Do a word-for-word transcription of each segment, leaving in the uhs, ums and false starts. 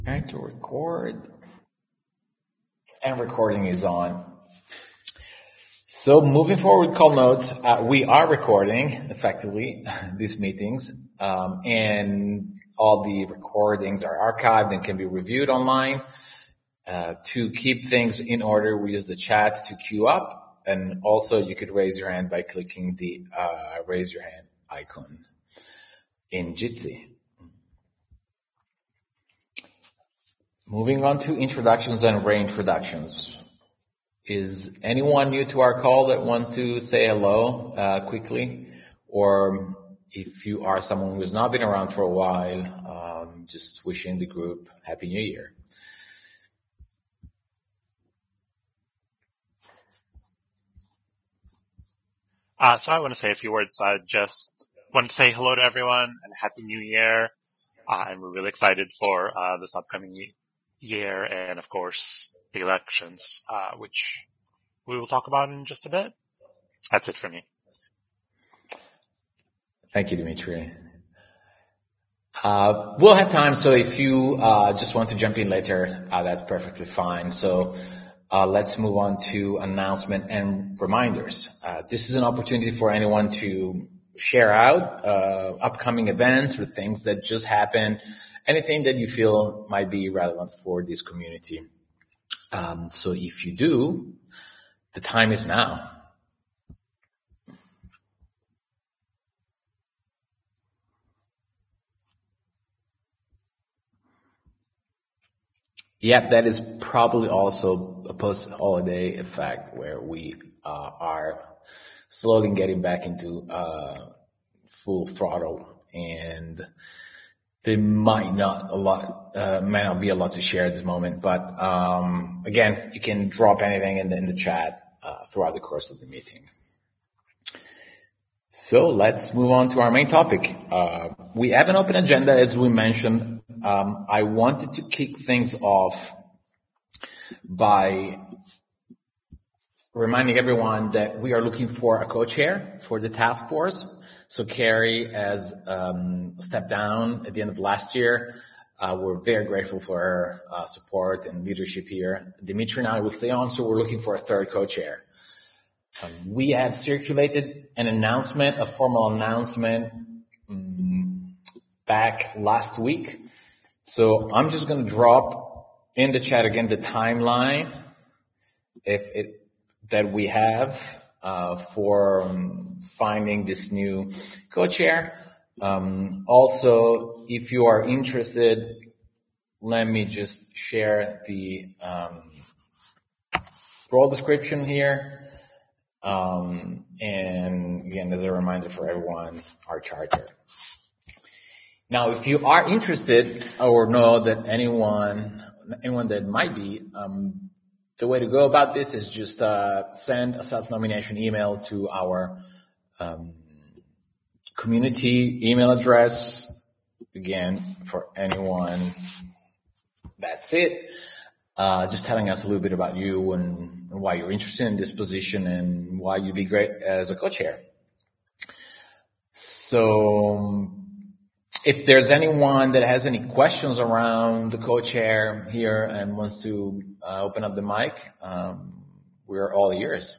Trying to record. And recording is on. So moving forward, call notes. Uh, we are recording effectively these meetings, um, and all the recordings are archived and can be reviewed online. Uh, to keep things in order, we use the chat to queue up, and also you could raise your hand by clicking the uh, raise your hand icon in Jitsi. Moving on to introductions and reintroductions. Is anyone new to our call that wants to say hello uh, quickly? Or if you are someone who has not been around for a while, um, just wishing the group Happy New Year. Uh, so I want to say a few words. I just want to say hello to everyone and Happy New Year. Uh, and we're really excited for uh, this upcoming year and, of course, the elections, uh, which we will talk about in just a bit. That's it for me. Thank you, Dimitri. Uh, we'll have time, so if you uh, just want to jump in later, uh, that's perfectly fine. So uh, let's move on to announcement and reminders. Uh, this is an opportunity for anyone to share out uh, upcoming events or things that just happened, anything that you feel might be relevant for this community. Um, so if you do, the time is now. Yep, that is probably also a post-holiday effect where we uh, are slowly getting back into uh, full throttle, and there might not a lot, uh, might not be a lot to share at this moment. But um, again, you can drop anything in the, in the chat uh, throughout the course of the meeting. So let's move on to our main topic. Uh, we have an open agenda, as we mentioned. Um, I wanted to kick things off by reminding everyone that we are looking for a co-chair for the task force. So Carrie has um, stepped down at the end of last year. Uh, we're very grateful for her uh, support and leadership here. Dimitri and I will stay on, so we're looking for a third co-chair. Um, we have circulated an announcement, a formal announcement um, back last week. So I'm just going to drop in the chat again the timeline if it that we have uh, for um, finding this new co-chair. Um, also, if you are interested, let me just share the um, role description here. Um, and again, as a reminder for everyone, our charter. Now, if you are interested or know that anyone, anyone that might be, um, the way to go about this is just uh, send a self-nomination email to our um, community email address. Again, for anyone, that's it. Uh, just telling us a little bit about you and, and why you're interested in this position and why you'd be great as a co-chair. So if there's anyone that has any questions around the co-chair here and wants to uh, open up the mic, um, we're all ears.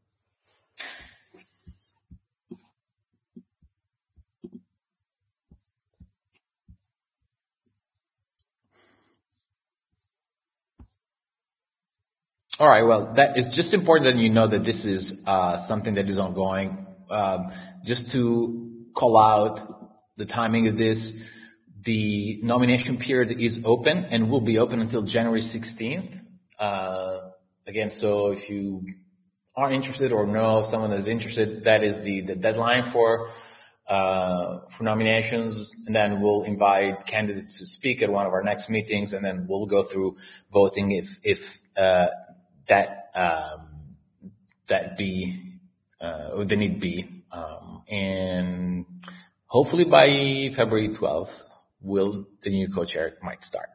All right. Well, that it's just important that you know that this is uh, something that is ongoing. Um, just to call out the timing of this, the nomination period is open and will be open until January sixteenth. Uh, again, so if you are interested or know someone that's interested, that is the, the deadline for uh, for nominations, and then we'll invite candidates to speak at one of our next meetings, and then we'll go through voting if if uh, that um, that be uh, or the need be, um, and hopefully by February twelfth, will the new co-chair might start.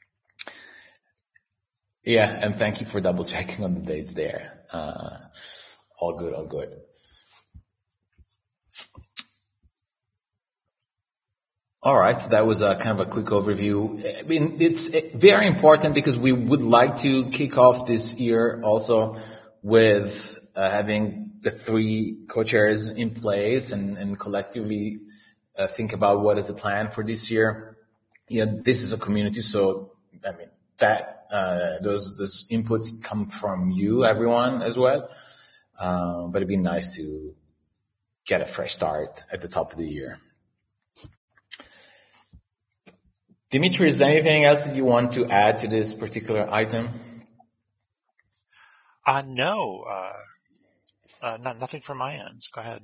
Yeah, and thank you for double checking on the dates there. Uh, all good, all good. All right, so that was a kind of a quick overview. I mean, it's very important because we would like to kick off this year also with uh, having the three co-chairs in place and, and collectively uh, think about what is the plan for this year. You know, this is a community, so I mean that uh, those those inputs come from you, everyone, as well. Um, but it'd be nice to get a fresh start at the top of the year. Dimitri, is there anything else that you want to add to this particular item? Uh, no, uh, uh, not, nothing from my end. Go ahead.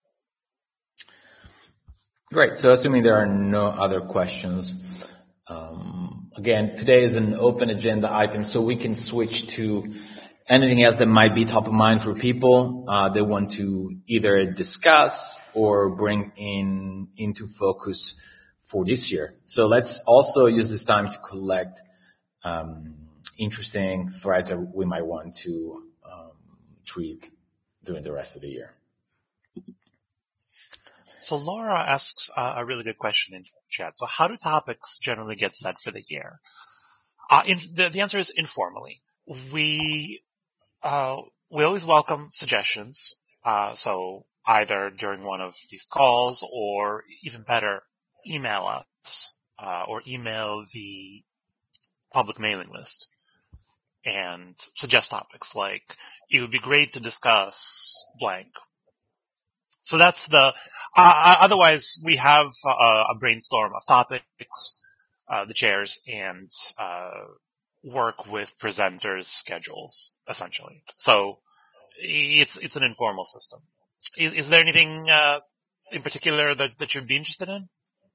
Great. So assuming there are no other questions, um, again, today is an open agenda item, so we can switch to anything else that might be top of mind for people uh, they want to either discuss or bring in into focus for this year. So let's also use this time to collect um, interesting threads that we might want to um, treat during the rest of the year. So Laura asks uh, a really good question in chat. So how do topics generally get set for the year? Uh, in, the, the answer is informally. We uh, we always welcome suggestions. Uh, so either during one of these calls or even better, email us uh, or email the public mailing list and suggest topics like, it would be great to discuss blank. So that's the, uh, otherwise we have uh, a brainstorm of topics, uh, the chairs, and uh, work with presenters' schedules, essentially. So it's it's an informal system. Is, is there anything uh, in particular that, that you'd be interested in?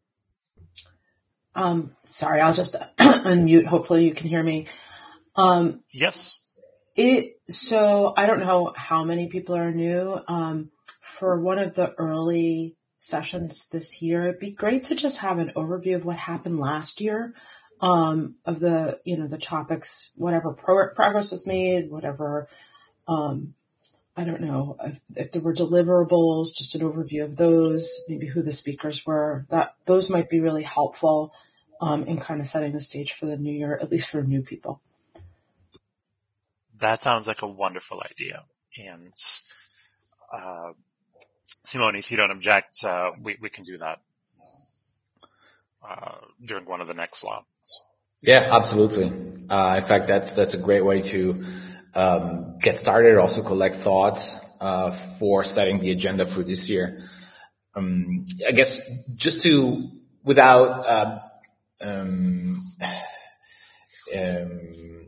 Um, sorry, I'll just unmute. Hopefully you can hear me. Um, yes. It, so I don't know how many people are new. Um, for one of the early sessions this year, it'd be great to just have an overview of what happened last year, um, of the, you know, the topics, whatever pro- progress was made, whatever, um, I don't know if, if there were deliverables, just an overview of those, maybe who the speakers were. That those might be really helpful um, in kind of setting the stage for the new year, at least for new people. That sounds like a wonderful idea. And uh, Simone, if you don't object, uh, we, we can do that uh, during one of the next slots. Yeah, absolutely. Uh, in fact, that's that's a great way to um, get started. Also, collect thoughts uh, for setting the agenda for this year. Um, I guess just to without uh, um, um,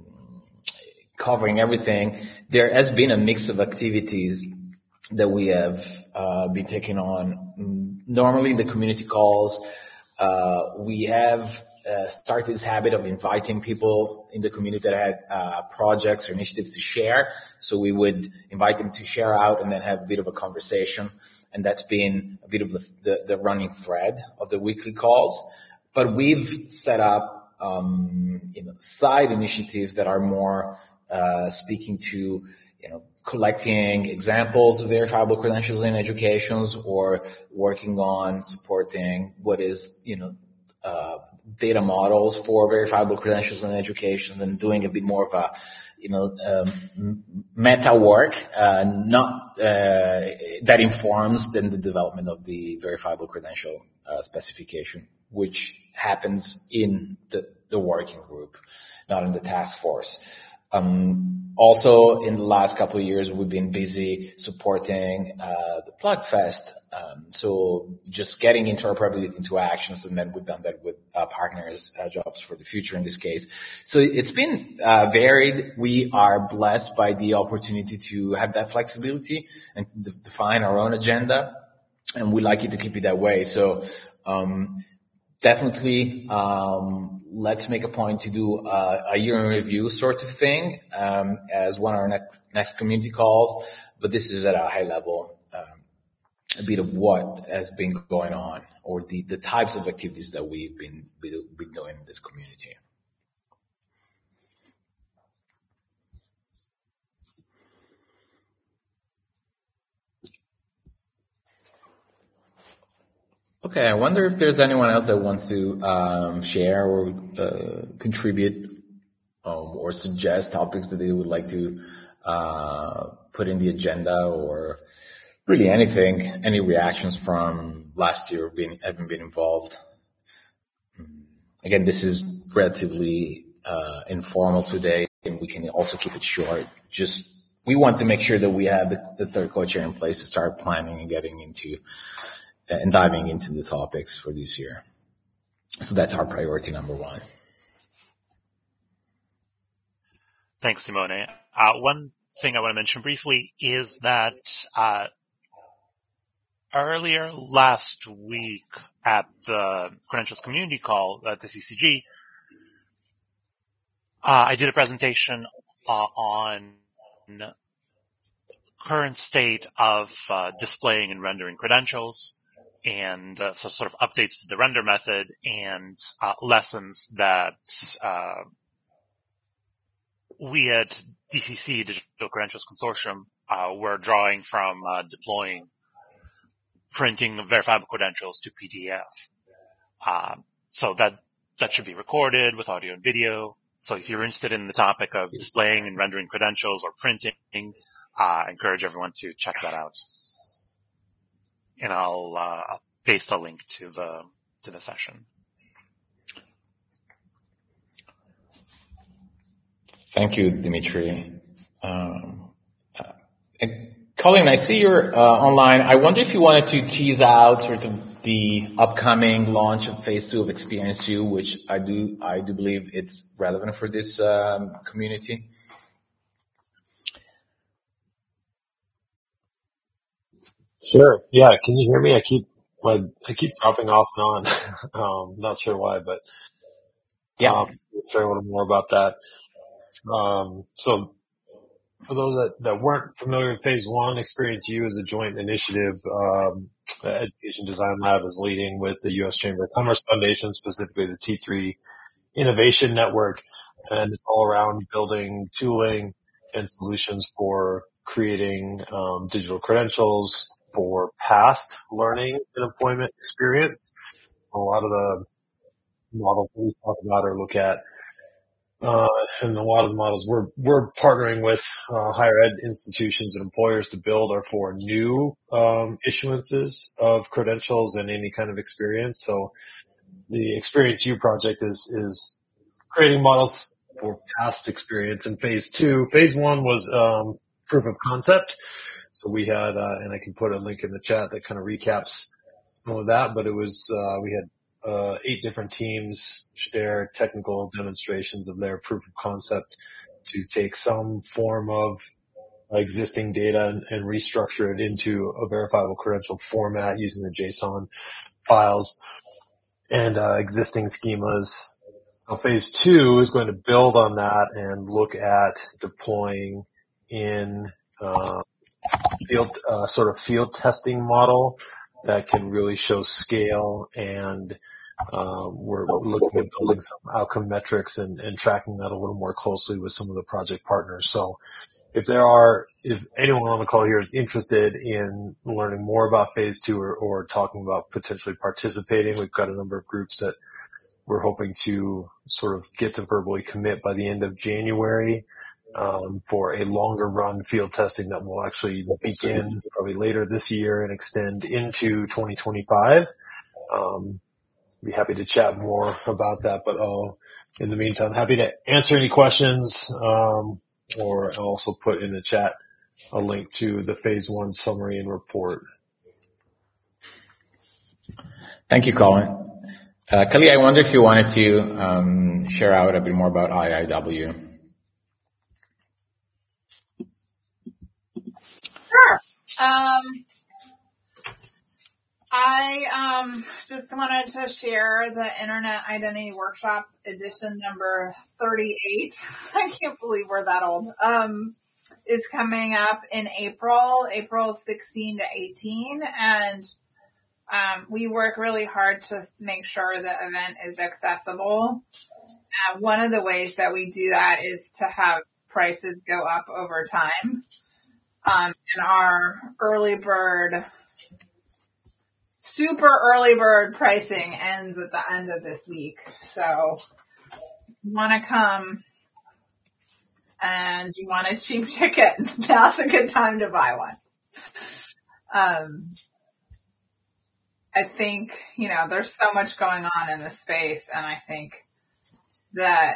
covering everything, there has been a mix of activities that we have uh, been taking on. Normally, the community calls, uh, we have uh, started this habit of inviting people in the community that had uh, projects or initiatives to share. So we would invite them to share out and then have a bit of a conversation. And that's been a bit of the, the, the running thread of the weekly calls. But we've set up um, you know, side initiatives that are more uh, speaking to, you know, collecting examples of verifiable credentials in educations, or working on supporting what is, you know, uh, data models for verifiable credentials in education, and doing a bit more of a, you know, um, meta work, uh, not, uh, that informs then the development of the verifiable credential, uh, specification, which happens in the, the working group, not in the task force. Um, also, in the last couple of years, we've been busy supporting uh, the PlugFest. Um, so just getting interoperability into actions, and then we've done that with uh, partners, uh, Jobs for the Future in this case. So it's been uh, varied. We are blessed by the opportunity to have that flexibility and to de- define our own agenda, and we like it to keep it that way. So um, definitely, um, let's make a point to do a, a year in review sort of thing, um, as one of our next, next community calls. But this is at a high level, um, a bit of what has been going on, or the, the types of activities that we've been, been doing in this community. Okay, I wonder if there's anyone else that wants to um, share or uh, contribute um, or suggest topics that they would like to uh, put in the agenda, or really anything, any reactions from last year being, having been involved. Again, this is relatively uh, informal today, and we can also keep it short. Just we want to make sure that we have the, the third co-chair in place to start planning and getting into uh, and diving into the topics for this year. So that's our priority number one. Thanks, Simone. Uh, one thing I want to mention briefly is that uh, earlier last week at the Credentials Community Call at the C C G, uh, I did a presentation uh, on current state of uh, displaying and rendering credentials, and uh, so sort of updates to the render method and uh, lessons that uh, we at D C C, Digital Credentials Consortium, uh, were drawing from uh, deploying printing verifiable credentials to P D F. Um, so that that should be recorded with audio and video. So if you're interested in the topic of displaying and rendering credentials or printing, uh, I encourage everyone to check that out. And I'll, uh, I'll paste a link to the to the session. Thank you, Dimitri. Um, uh, Colin, I see you're uh, online. I wonder if you wanted to tease out sort of the upcoming launch of phase two of Experience U, which I do I do believe it's relevant for this um, community. Sure. Yeah. Can you hear me? I keep my I keep dropping off and on. um, not sure why, but Yeah. um, I'll share a little more about that. Um, so. For those that, that weren't familiar with Phase One, Experience U is a joint initiative um, that Education Design Lab is leading with the U S Chamber of Commerce Foundation, specifically the T three Innovation Network, and it's all around building tooling and solutions for creating um, digital credentials for past learning and employment experience. A lot of the models that we talk about or look at Uh, and a lot of the models we're, we're partnering with, uh, higher ed institutions and employers to build are for new, um, issuances of credentials and any kind of experience. So the Experience U project is, is creating models for past experience in phase two. Phase one was, um, proof of concept. So we had, uh, and I can put a link in the chat that kind of recaps some of that, but it was, uh, we had Uh, eight different teams share technical demonstrations of their proof of concept to take some form of existing data and, and restructure it into a verifiable credential format using the JSON files and uh, existing schemas. So phase two is going to build on that and look at deploying in uh, field uh, sort of field testing model that can really show scale, and um, we're looking at building some outcome metrics and, and tracking that a little more closely with some of the project partners. So if there are, if anyone on the call here is interested in learning more about phase two or, or talking about potentially participating, we've got a number of groups that we're hoping to sort of get to verbally commit by the end of January. Um, for a longer run field testing that will actually begin probably later this year and extend into twenty twenty-five. Um, be happy to chat more about that, but oh, in the meantime, happy to answer any questions, um, or I'll also put in the chat a link to the phase one summary and report. Thank you, Colin. Uh, Kelly, I wonder if you wanted to um, share out a bit more about I I W. Sure. Um, I um, just wanted to share the Internet Identity Workshop edition number thirty-eight. I can't believe we're that old. Um, is coming up in April, April sixteen to eighteen. And um, we work really hard to make sure the event is accessible. Uh, one of the ways that we do that is to have prices go up over time. Um, and our early bird super early bird pricing ends at the end of this week. So you want to come and you want a cheap ticket, now's a good time to buy one. Um, I think, you know, there's so much going on in this space, and I think that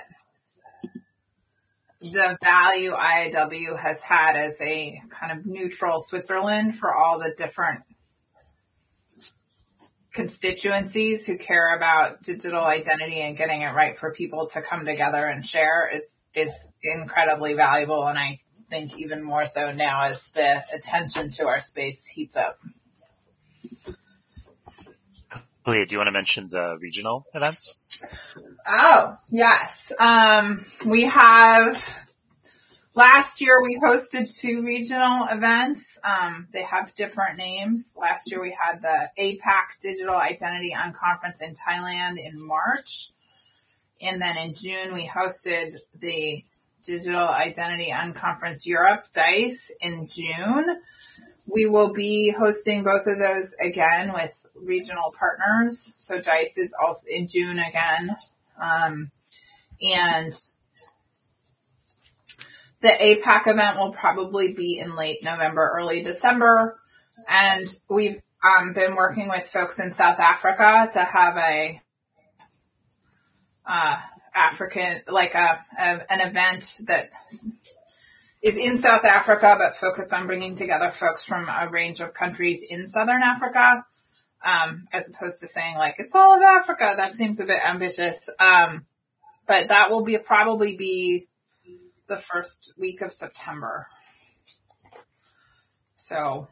the value I I W has had as a kind of neutral Switzerland for all the different constituencies who care about digital identity and getting it right for people to come together and share is, is incredibly valuable. And I think even more so now as the attention to our space heats up. Leah, do you want to mention the regional events? Oh, yes. Um, we have, last year we hosted two regional events. Um, they have different names. Last year we had the APAC Digital Identity Unconference in Thailand in March. And then in June we hosted the Digital Identity Unconference Europe, DICE, in June. We will be hosting both of those again with regional partners. So DICE is also in June again. Um, and the APAC event will probably be in late November, early December. And we've um, been working with folks in South Africa to have a uh, African, like a, a an event that is in South Africa, but focused on bringing together folks from a range of countries in Southern Africa. Um, as opposed to saying like, it's all of Africa. That seems a bit ambitious. Um, but that will be probably be the first week of September. So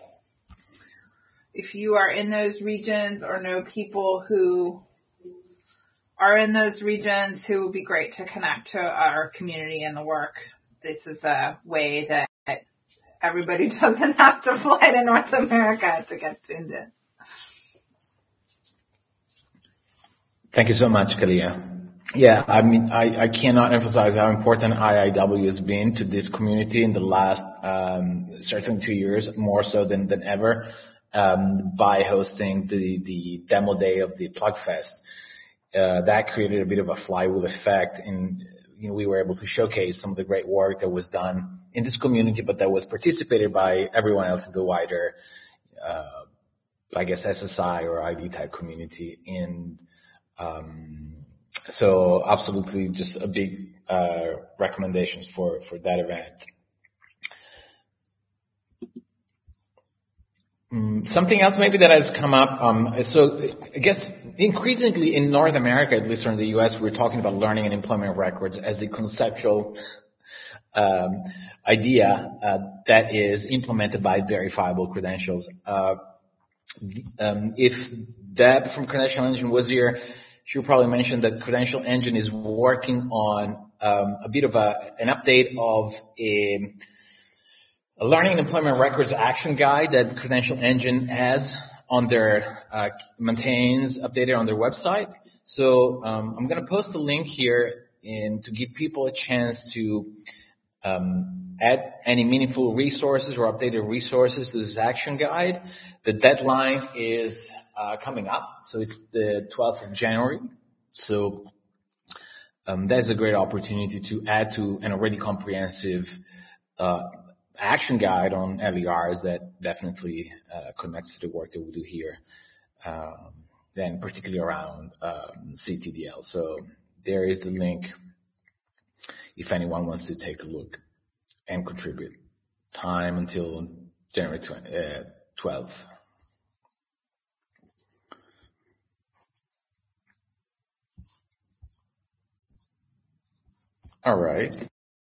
if you are in those regions or know people who are in those regions who would be great to connect to our community and the work, this is a way that everybody doesn't have to fly to North America to get tuned in. Thank you so much, Kalia. Yeah, I mean, I, I cannot emphasize how important I I W has been to this community in the last, um, certainly two years, more so than, than ever, um, by hosting the, the demo day of the PlugFest. Uh, that created a bit of a flywheel effect, and, you know, we were able to showcase some of the great work that was done in this community, but that was participated by everyone else in the wider, uh, I guess, S S I or I D type community. And, Um, so absolutely just a big, uh, recommendations for, for that event. Um, something else maybe that has come up. Um, so I guess increasingly in North America, at least or in the U S, we're talking about learning and employment records as a conceptual, um, idea, uh, that is implemented by verifiable credentials. Uh, um, if Deb from Credential Engine was here, she would probably mention that Credential Engine is working on um, a bit of a, an update of a, a learning and employment records action guide that Credential Engine has on their, uh, maintains updated on their website. So um, I'm going to post a link here in, to give people a chance to um, add any meaningful resources or updated resources to this action guide. The deadline is uh, coming up, so it's the twelfth of January. So um, that's a great opportunity to add to an already comprehensive uh, action guide on L E Rs that definitely uh, connects to the work that we do here, um, and particularly around um, C T D L. So there is the link if anyone wants to take a look and contribute. Time until January twelfth. All right.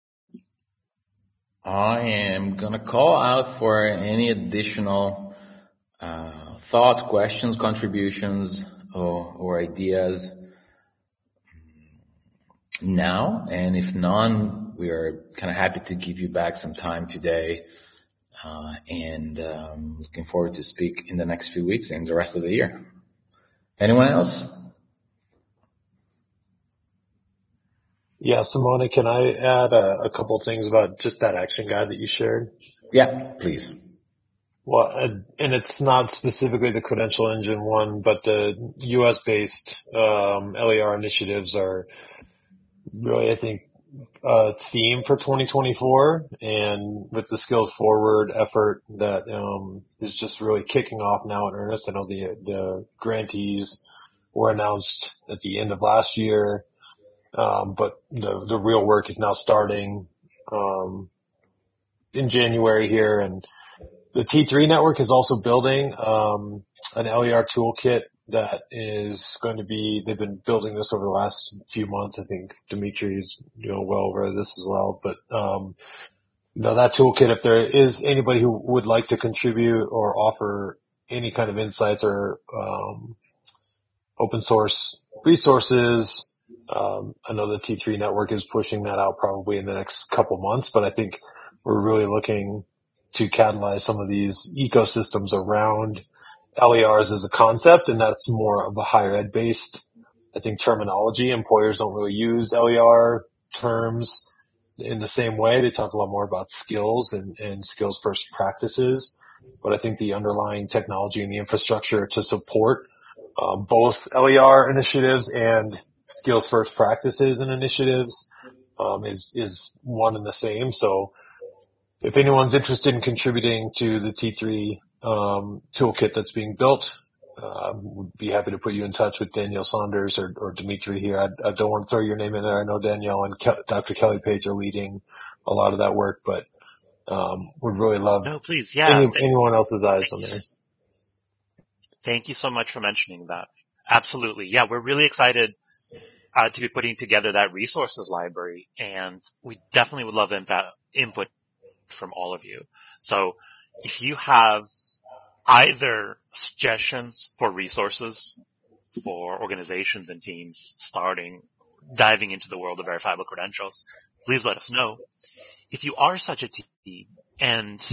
I am going to call out for any additional uh, thoughts, questions, contributions, or, or ideas now. And if none, we are kind of happy to give you back some time today. Uh, and um, looking forward to speak in the next few weeks and the rest of the year. Anyone else? Yeah, Simona, can I add a, a couple of things about just that action guide that you shared? Yeah, please. Well, and and it's not specifically the Credential Engine one, but the U S-based um, L E R initiatives are really, I think, a theme for twenty twenty-four. And with the Skilled Forward effort that um, is just really kicking off now in earnest. I know the the grantees were announced at the end of last year, um, but the the real work is now starting um, in January here. And the T three network is also building um, an L E R toolkit that is going to be, they've been building this over the last few months. I think Dimitri is, you know, well aware of this as well. But, um, you know, that toolkit, if there is anybody who would like to contribute or offer any kind of insights or um, open source resources, um, I know the T three network is pushing that out probably in the next couple months, but I think we're really looking to catalyze some of these ecosystems around L E Rs as a concept, and that's more of a higher ed based, I think, terminology. Employers don't really use L E R terms in the same way. They talk a lot more about skills and, and skills first practices, but I think the underlying technology and the infrastructure to support um, both L E R initiatives and skills first practices and initiatives um, is is one and the same. So if anyone's interested in contributing to the T three um, toolkit that's being built, uh, would be happy to put you in touch with Danielle Saunders or, or Dimitri here. I, I don't want to throw your name in there. I know Danielle and Ke- Doctor Kelly Page are leading a lot of that work, but um, would really love No, please, yeah. any, Thank, anyone else's eyes on thank you, there. thank you so much for mentioning that. Absolutely. Yeah, we're really excited uh, to be putting together that resources library, and we definitely would love input, input from all of you. So if you have either suggestions for resources for organizations and teams starting, diving into the world of verifiable credentials, please let us know. If you are such a team and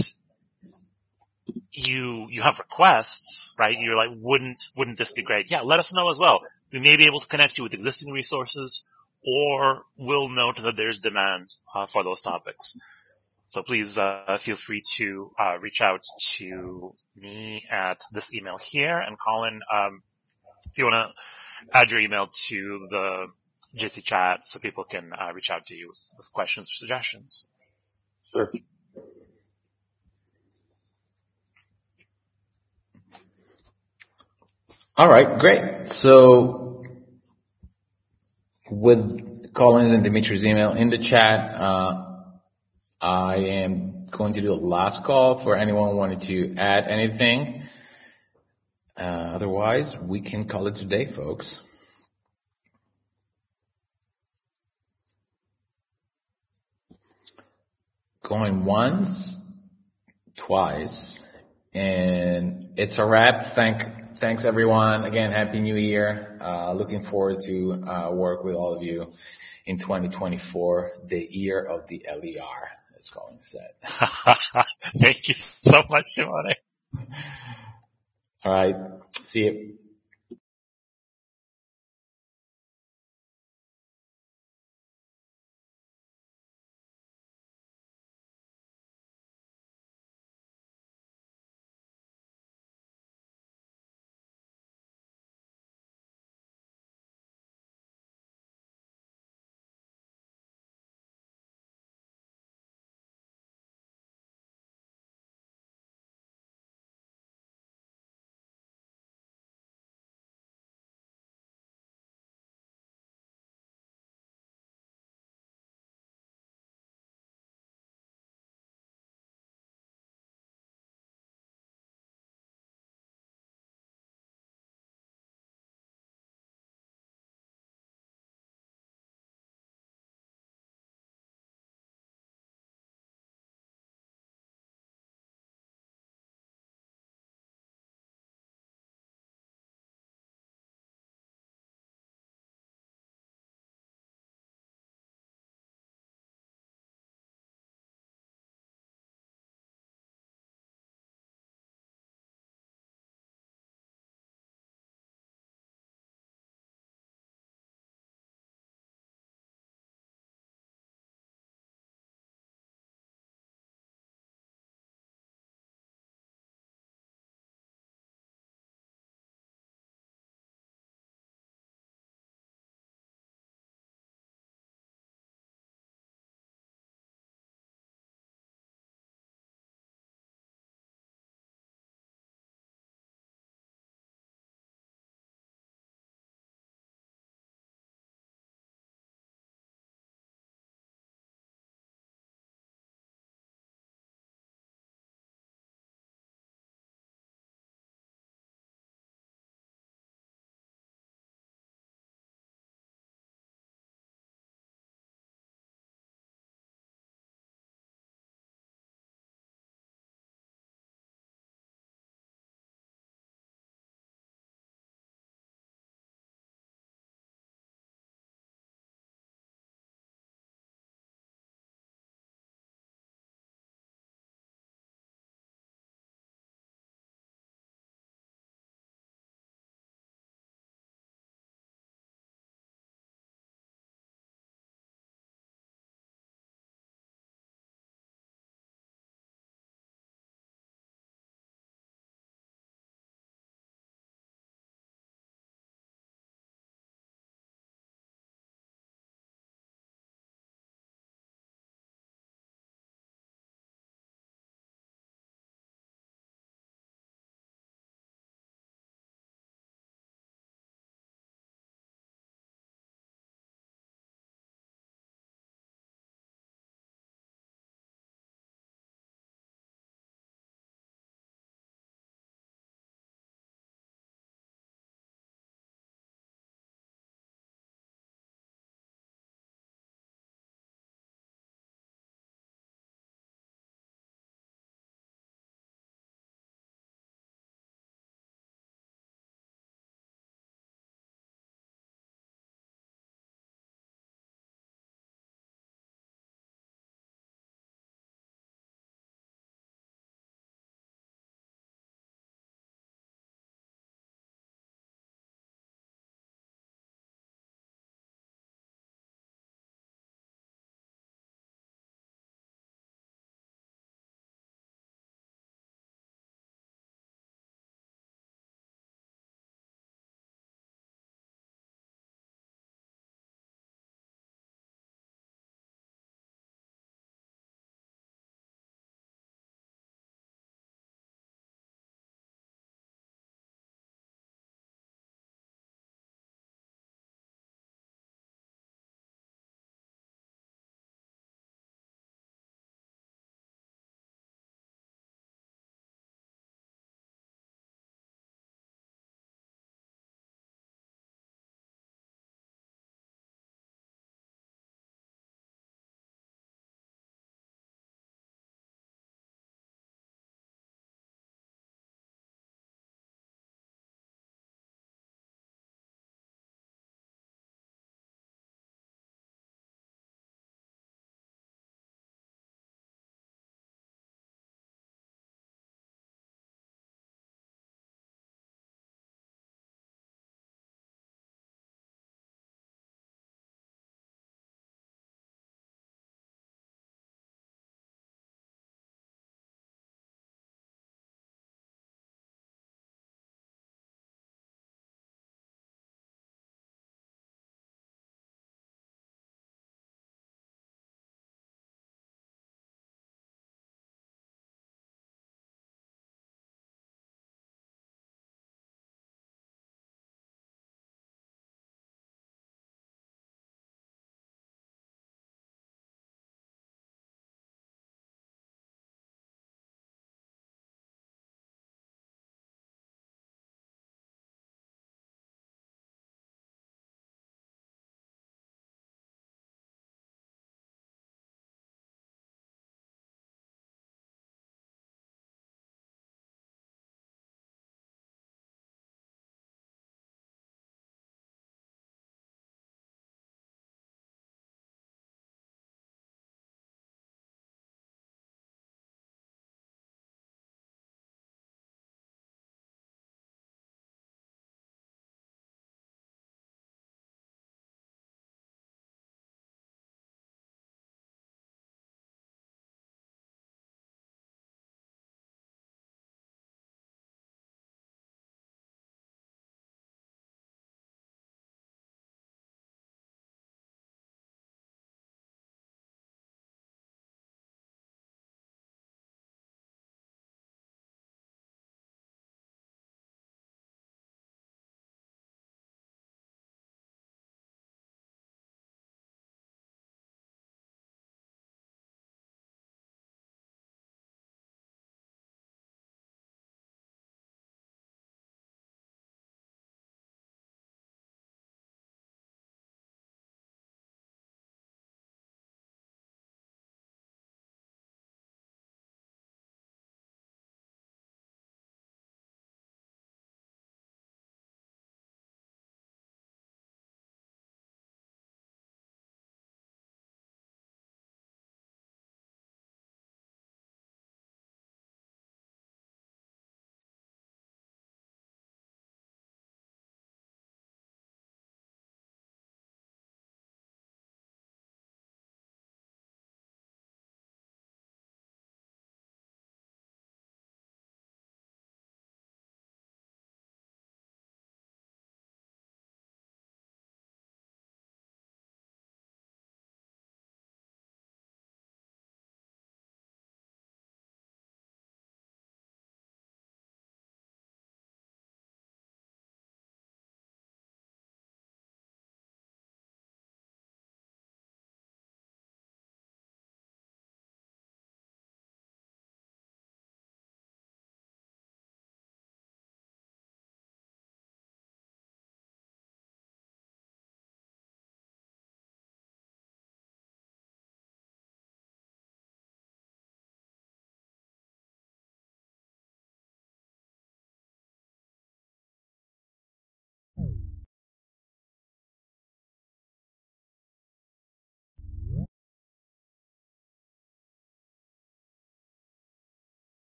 you, you have requests, right? You're like, wouldn't, wouldn't this be great? Yeah, let us know as well. We may be able to connect you with existing resources, or we'll note that there's demand uh, for those topics. So please uh, feel free to uh, reach out to me at this email here, and Colin, um, if you want to add your email to the J C chat so people can uh, reach out to you with, with questions or suggestions. Sure. All right, great. So with Colin's and Dimitri's email in the chat, uh, I am going to do a last call for anyone who wanted to add anything. Uh, otherwise, we can call it today, folks. Going once, twice, and it's a wrap. Thank, thanks everyone. Again, Happy New Year. Uh, looking forward to uh, work with all of you in twenty twenty-four, the year of the L E R. As Colin said. Thank you so much, Simone. All right. See you.